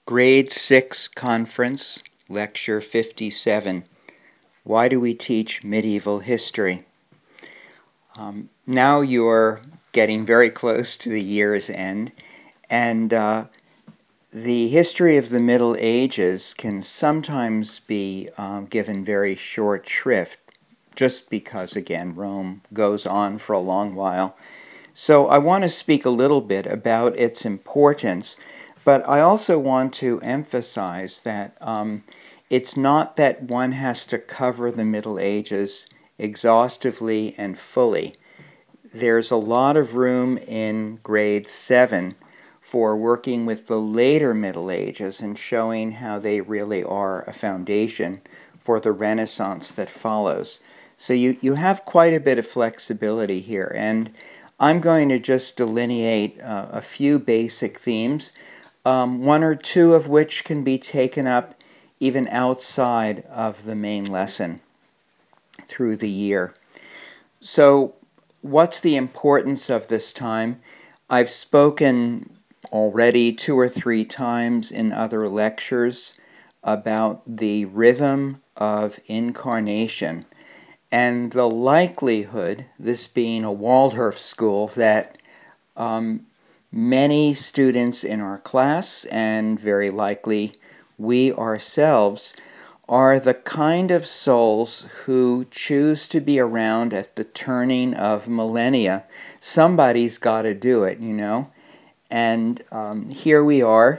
Grade 6 Conference, Lecture 57. Why do we teach medieval history? Now you're getting very close to the year's end, and the history of the Middle Ages can sometimes be given very short shrift, just because, again, Rome goes on for a long while. So I want to speak a little bit about its importance, but I also want to emphasize that it's not that one has to cover the Middle Ages exhaustively and fully. There's a lot of room in grade 7 for working with the later Middle Ages and showing how they really are a foundation for the Renaissance that follows. So you have quite a bit of flexibility here, and I'm going to just delineate a few basic themes, one or two of which can be taken up even outside of the main lesson through the year. So, what's the importance of this time? I've spoken already 2 or 3 times in other lectures about the rhythm of incarnation and the likelihood, this being a Waldorf school, that many students in our class, and very likely we ourselves, are the kind of souls who choose to be around at the turning of millennia. Somebody's got to do it, you know. And here we are,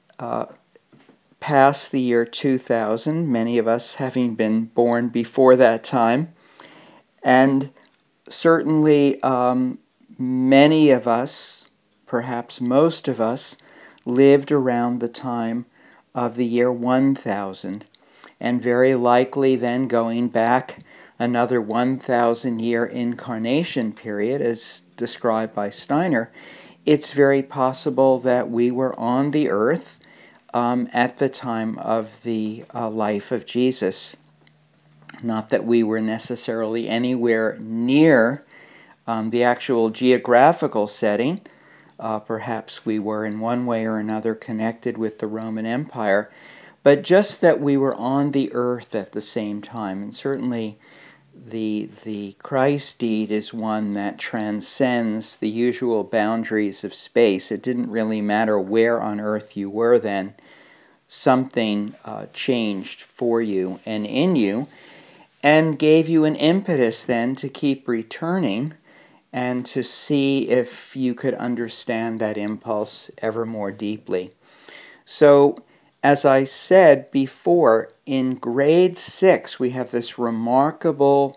past the year 2000, many of us having been born before that time. And certainly many of us, perhaps most of us, lived around the time of the year 1000, and very likely then going back another 1,000-year incarnation period, as described by Steiner, it's very possible that we were on the earth at the time of the life of Jesus. Not that we were necessarily anywhere near the actual geographical setting. Perhaps we were in one way or another connected with the Roman Empire, but just that we were on the earth at the same time. And certainly the Christ deed is one that transcends the usual boundaries of space. It didn't really matter where on earth you were then. Something changed for you and in you, and gave you an impetus then to keep returning and to see if you could understand that impulse ever more deeply. So, as I said before, in grade 6 we have this remarkable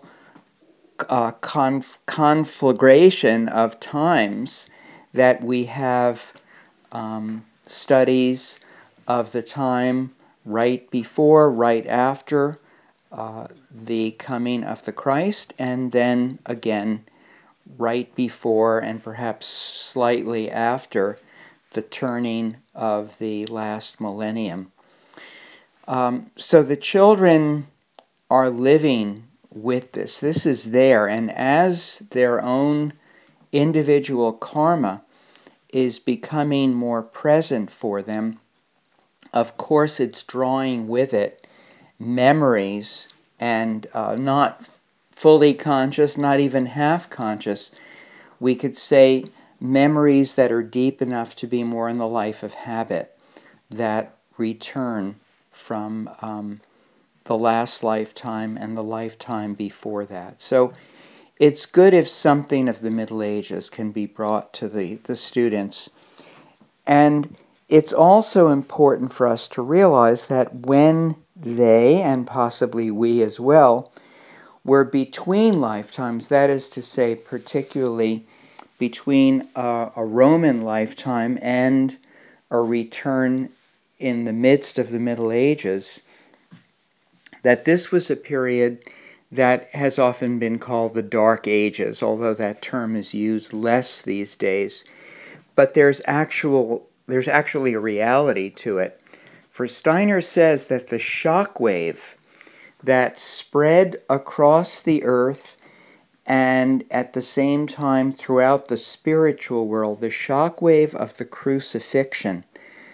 conflagration of times that we have studies of the time right before, right after the coming of the Christ, and then again right before and perhaps slightly after the turning of the last millennium. So the children are living with this. This is there, and as their own individual karma is becoming more present for them, of course it's drawing with it memories, and not fully conscious, not even half conscious. We could say memories that are deep enough to be more in the life of habit, that return from the last lifetime and the lifetime before that. So it's good if something of the Middle Ages can be brought to the students. And it's also important for us to realize that when they, and possibly we as well, were between lifetimes, that is to say, particularly between a Roman lifetime and a return in the midst of the Middle Ages, that this was a period that has often been called the Dark Ages, although that term is used less these days. But there's actually a reality to it. For Steiner says that the shock wave that spread across the earth and at the same time throughout the spiritual world, the shock wave of the crucifixion,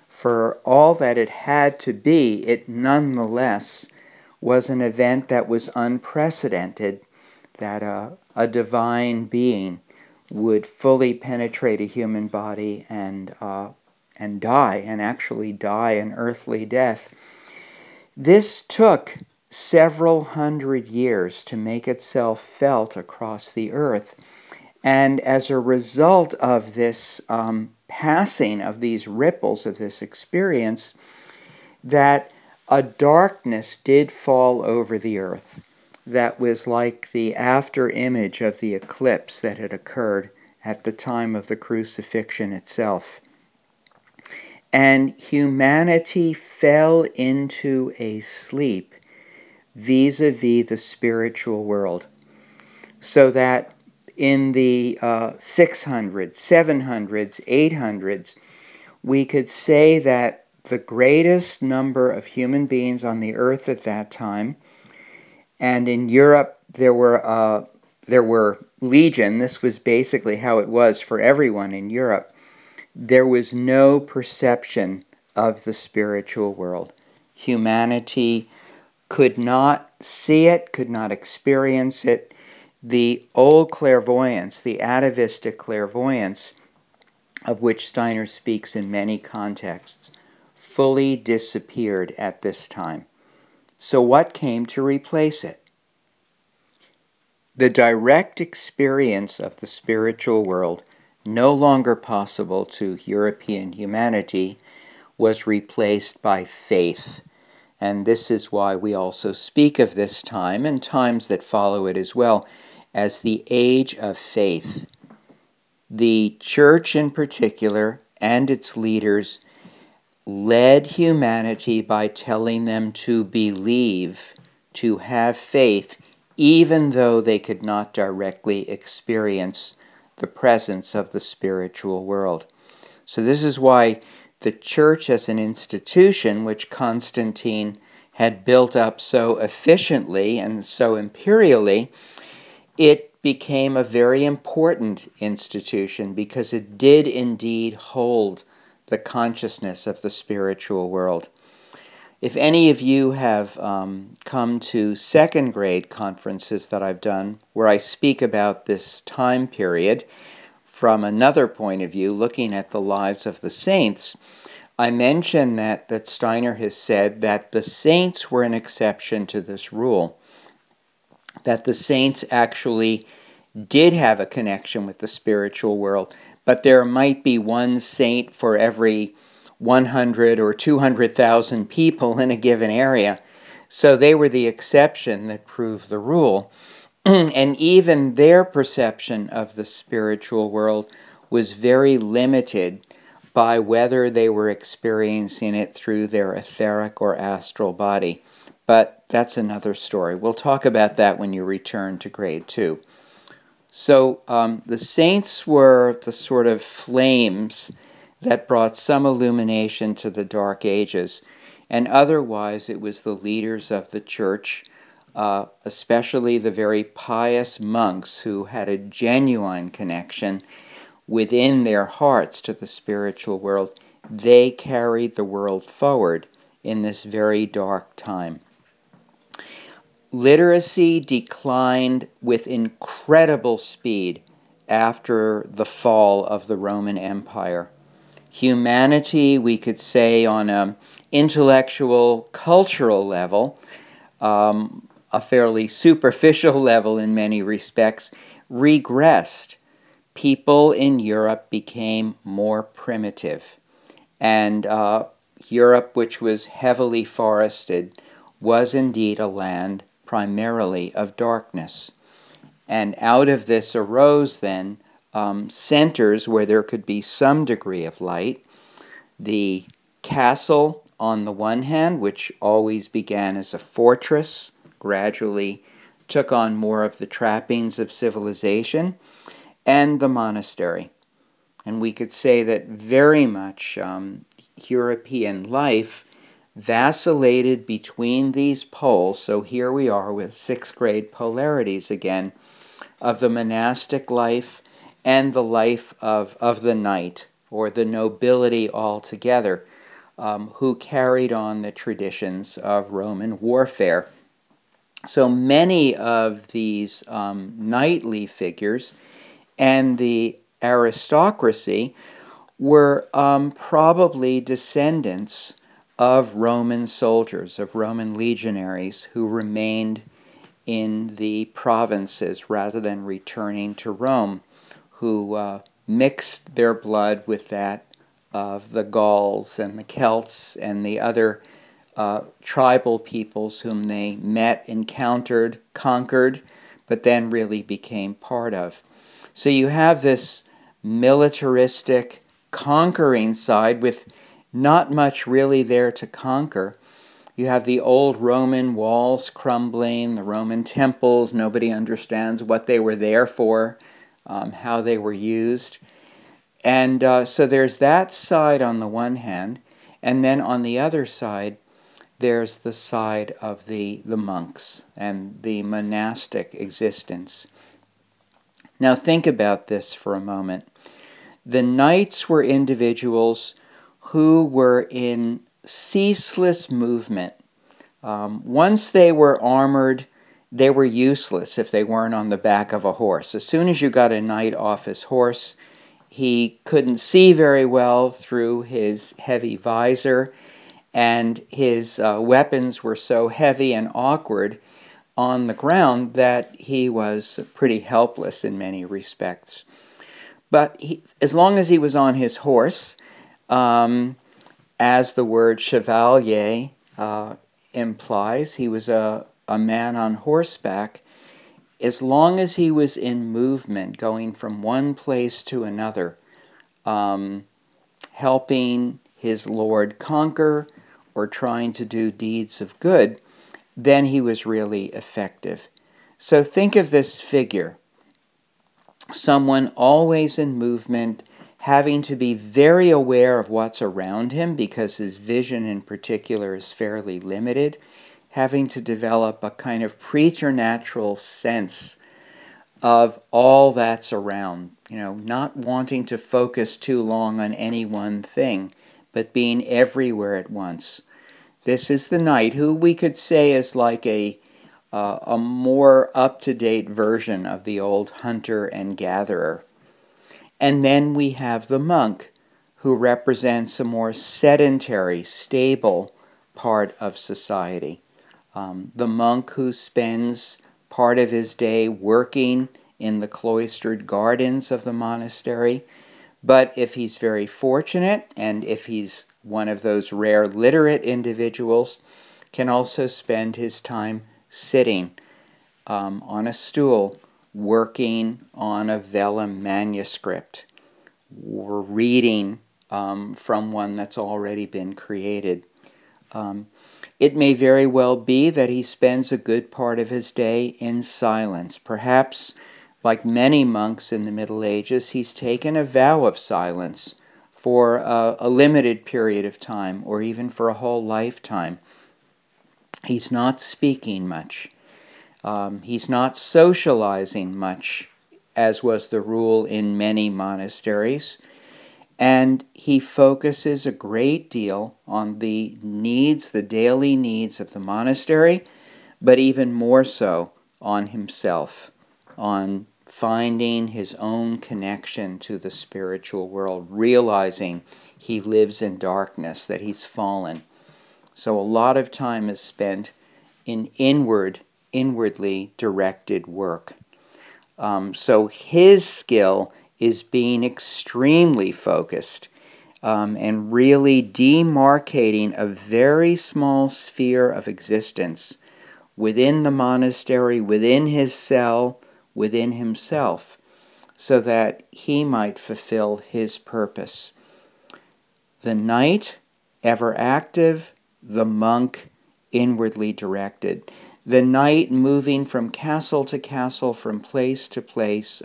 For all that it had to be, it nonetheless was an event that was unprecedented, that a divine being would fully penetrate a human body and die, and actually die an earthly death. This took several hundred years to make itself felt across the earth. And as a result of this passing of these ripples of this experience, that a darkness did fall over the earth that was like the after image of the eclipse that had occurred at the time of the crucifixion itself. And humanity fell into a sleep vis-a-vis the spiritual world, so that in the 600s, 700s, 800s, we could say that the greatest number of human beings on the earth at that time, and in Europe there were legion. This was basically how it was for everyone in Europe. There was no perception of the spiritual world. Humanity could not see it, could not experience it. The old clairvoyance, the atavistic clairvoyance, of which Steiner speaks in many contexts, fully disappeared at this time. So what came to replace it? The direct experience of the spiritual world, no longer possible to European humanity, was replaced by faith. And this is why we also speak of this time, and times that follow it as well, as the age of faith. The church in particular, and its leaders, led humanity by telling them to believe, to have faith, even though they could not directly experience the presence of the spiritual world. So this is why the church as an institution, which Constantine had built up so efficiently and so imperially, it became a very important institution because it did indeed hold the consciousness of the spiritual world. If any of you have come to second grade conferences that I've done where I speak about this time period from another point of view, looking at the lives of the saints, I mention that Steiner has said that the saints were an exception to this rule, that the saints actually did have a connection with the spiritual world, but there might be one saint for every 100 or 200,000 people in a given area. So they were the exception that proved the rule. And even their perception of the spiritual world was very limited by whether they were experiencing it through their etheric or astral body. But that's another story. We'll talk about that when you return to grade 2. So the saints were the sort of flames that brought some illumination to the Dark Ages, and otherwise it was the leaders of the church, especially the very pious monks who had a genuine connection within their hearts to the spiritual world. They carried the world forward in this very dark time. Literacy declined with incredible speed after the fall of the Roman Empire. Humanity, we could say on an intellectual, cultural level, a fairly superficial level in many respects, regressed. People in Europe became more primitive. And Europe, which was heavily forested, was indeed a land primarily of darkness. And out of this arose then centers where there could be some degree of light. The castle on the one hand, which always began as a fortress, gradually took on more of the trappings of civilization, and the monastery. And we could say that very much European life vacillated between these poles. So here we are with sixth grade polarities again, of the monastic life and the life of the knight, or the nobility altogether. who carried on the traditions of Roman warfare. So many of these knightly figures and the aristocracy were probably descendants of Roman soldiers, of Roman legionaries who remained in the provinces rather than returning to Rome, who mixed their blood with that of the Gauls and the Celts and the other tribal peoples whom they met, encountered, conquered, but then really became part of. So you have this militaristic, conquering side with not much really there to conquer. You have the old Roman walls crumbling, the Roman temples, nobody understands what they were there for, how they were used. And so there's that side on the one hand, and then on the other side, there's the side of the monks and the monastic existence. Now think about this for a moment. The knights were individuals who were in ceaseless movement. Once they were armored, they were useless if they weren't on the back of a horse. As soon as you got a knight off his horse, he couldn't see very well through his heavy visor, and his weapons were so heavy and awkward on the ground that he was pretty helpless in many respects. But as long as he was on his horse, as the word chevalier implies, he was a man on horseback. As long as he was in movement, going from one place to another, helping his lord conquer or trying to do deeds of good, then he was really effective. So think of this figure, someone always in movement, having to be very aware of what's around him because his vision in particular is fairly limited, having to develop a kind of preternatural sense of all that's around, not wanting to focus too long on any one thing, but being everywhere at once. This is the knight, who we could say is like a more up-to-date version of the old hunter and gatherer. And then we have the monk, who represents a more sedentary, stable part of society. The monk who spends part of his day working in the cloistered gardens of the monastery, but if he's very fortunate, and if he's one of those rare literate individuals, can also spend his time sitting on a stool, working on a vellum manuscript, or reading from one that's already been created. It may very well be that he spends a good part of his day in silence. Perhaps, like many monks in the Middle Ages, he's taken a vow of silence for a limited period of time, or even for a whole lifetime. He's not speaking much. He's not socializing much, as was the rule in many monasteries. And he focuses a great deal on the needs, the daily needs of the monastery, but even more so on himself, on finding his own connection to the spiritual world, realizing he lives in darkness, that he's fallen. So a lot of time is spent in inwardly directed work. So his skill is being extremely focused and really demarcating a very small sphere of existence within the monastery, within his cell, within himself, so that he might fulfill his purpose. The knight, ever active; the monk, inwardly directed. The knight moving from castle to castle, from place to place,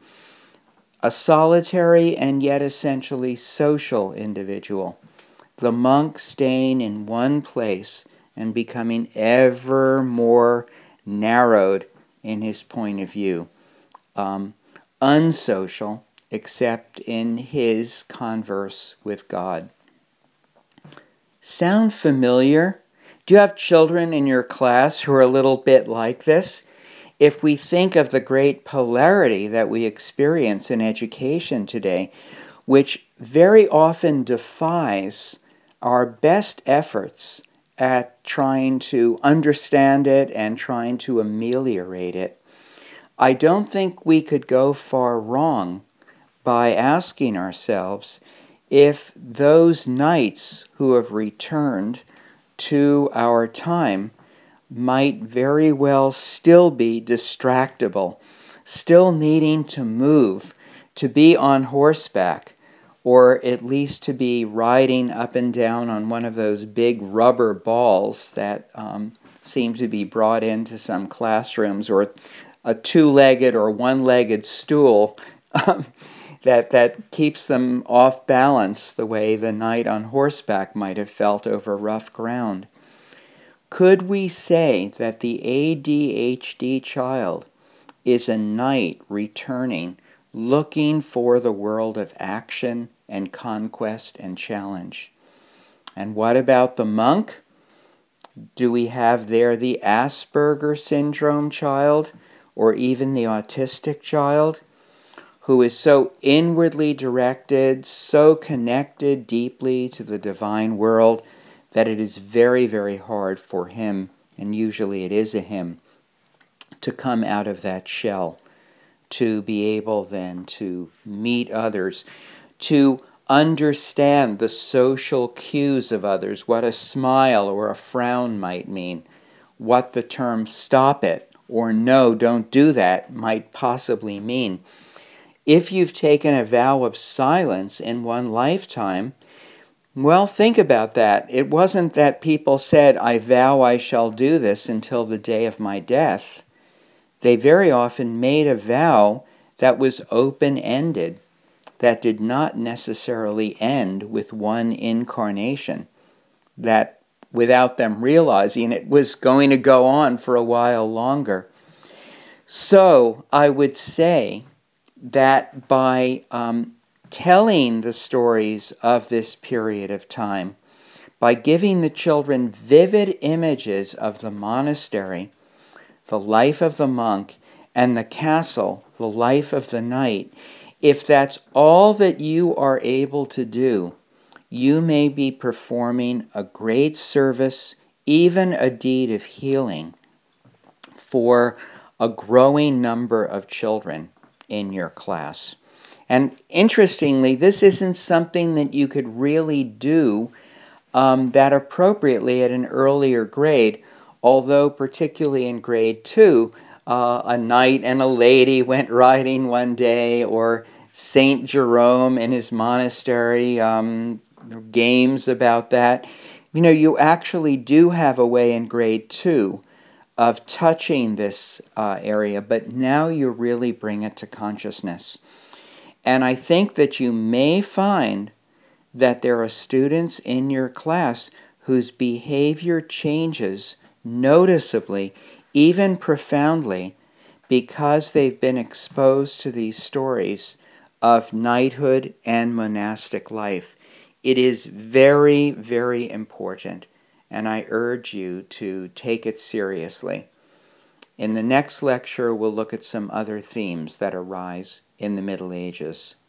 a solitary and yet essentially social individual. The monk staying in one place and becoming ever more narrowed in his point of view. Unsocial, except in his converse with God. sound familiar? Do you have children in your class who are a little bit like this? If we think of the great polarity that we experience in education today, which very often defies our best efforts at trying to understand it and trying to ameliorate it, I don't think we could go far wrong by asking ourselves if those knights who have returned to our time might very well still be distractible, still needing to move, to be on horseback, or at least to be riding up and down on one of those big rubber balls that seem to be brought into some classrooms, or a two-legged or one-legged stool that keeps them off balance the way the knight on horseback might have felt over rough ground. Could we say that the ADHD child is a knight returning, looking for the world of action and conquest and challenge? And what about the monk? Do we have there the Asperger syndrome child, or even the autistic child, who is so inwardly directed, so connected deeply to the divine world that it is very, very hard for him, and usually it is a him, to come out of that shell, to be able then to meet others, to understand the social cues of others, what a smile or a frown might mean, what the term stop it or no, don't do that might possibly mean. If you've taken a vow of silence in one lifetime, well, think about that. It wasn't that people said, I vow I shall do this until the day of my death. They very often made a vow that was open-ended, that did not necessarily end with one incarnation, that without them realizing it was going to go on for a while longer. So I would say that by telling the stories of this period of time, by giving the children vivid images of the monastery, the life of the monk, and the castle, the life of the knight, if that's all that you are able to do, you may be performing a great service, even a deed of healing, for a growing number of children in your class. And interestingly, this isn't something that you could really do that appropriately at an earlier grade, although particularly in grade 2, a knight and a lady went riding one day, or Saint Jerome in his monastery, games about that. You actually do have a way in grade 2 of touching this area, but now you really bring it to consciousness. And I think that you may find that there are students in your class whose behavior changes noticeably, even profoundly, because they've been exposed to these stories of knighthood and monastic life. It is very, very important, and I urge you to take it seriously. In the next lecture, we'll look at some other themes that arise in the Middle Ages.